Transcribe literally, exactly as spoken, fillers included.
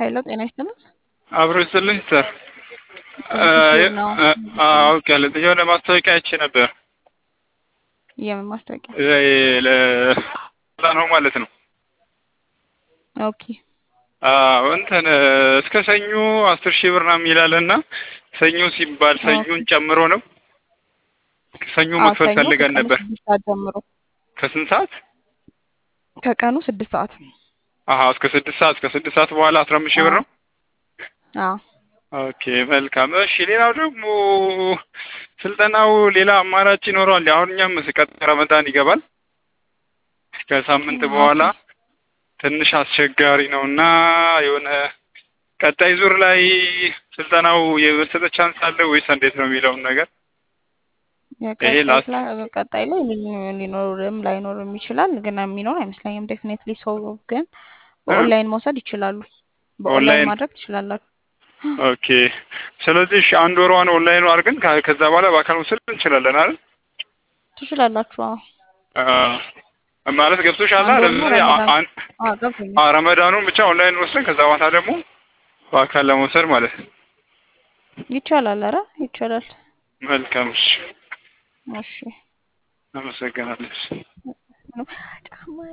ኃይለ ጤና ይስጥልኝ። አብሮ ይስጥልኝ ሰር። ዶንኪቲዩብ ነው። አውቅ ያለ የሆነ ማስታወቂያ አይቼ ነበር። የምን ማስታወቂያ? ለ ነው ማለት ነው። ኦኬ አዎ እንትን እስከ ሰኞ አስር ሺህ ብር ነው የሚላልና ሰኞ ሲባል ሰኞን ጨምሮ ነው። ሰኞ መክፈል ፈልገን ነበር። ከስንት ሰዓት? ከቀኑ ስድስት ሰዓት። አሃ እስከ ስድስት ሰዓት እስከ ስድስት ሰዓት በኋላ አስራ አምስት ሺህ ብር ነው። አዎ ኦኬ መልካም። እሺ ሌላው ደግሞ ስልጠናው ሌላ አማራጭ ይኖረዋል? አሁን እኛም ቀጣይ ረመዳን ይገባል። ከሳምንት በኋላ ትንሽ አስቸጋሪ ነውና የሆነ ቀጣይ ዙር ላይ ስልጠናው የበለጠ ቻንስ አለ ወይስ እንዴት ነው የሚለውን ነገር ይሄ ላስት ቀጣይ ላይ ሊኖርም ላይኖርም ይችላል፣ ግን የሚኖር አይመስለኝም። ዴፊኒትሊ ሰው ግን በኦንላይን መውሰድ ይችላሉ። በኦንላይን ማድረግ ትችላላችሁ። ኦኬ ስለዚህ አንድ ወሯን ኦንላይን አድርገን ከዛ በኋላ በአካል መውሰድ እንችላለን አይደል? ትችላላችሁ። አዎ ማለት ገብቶሻል አይደል? አዎ ረመዳኑን ብቻ ኦንላይን ወስደን ከዛ በኋላ ደግሞ በአካል ለመውሰድ ማለት ነው። ይቻላል። ኧረ ይቻላል። መልካም እሺ እሺ አመሰግናለሁ።